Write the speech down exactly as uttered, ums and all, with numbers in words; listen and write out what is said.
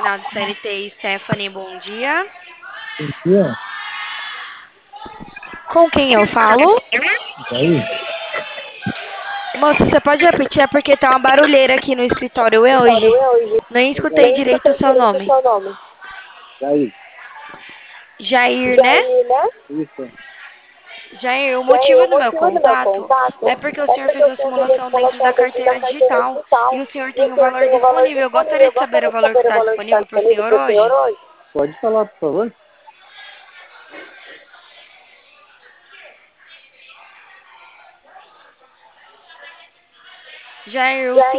subordinado C L T, Stephanie, bom dia. Aqui, Com quem eu falo? aí. Moça, você pode repetir? É porque tá uma barulheira aqui no escritório é Escritório hoje. é hoje. Nem escutei Nem direito o escutei seu direito o nome. seu nome. Jair. Jair, né? Jair, né? Isso. Jair, o Jair, motivo o do meu motivo do meu contato contato é porque o é senhor porque fez eu a tenho feito a simulação dentro da simulação dentro da carteira carteira digital e digital o senhor e tem o o senhor valor tem o valor disponível. Eu disponível. gostaria Eu de saber o gostaria de valor que saber o está valor que está disponível para o disponível senhor para o senhor hoje. hoje. Pode falar, por favor. Jair, o Jair.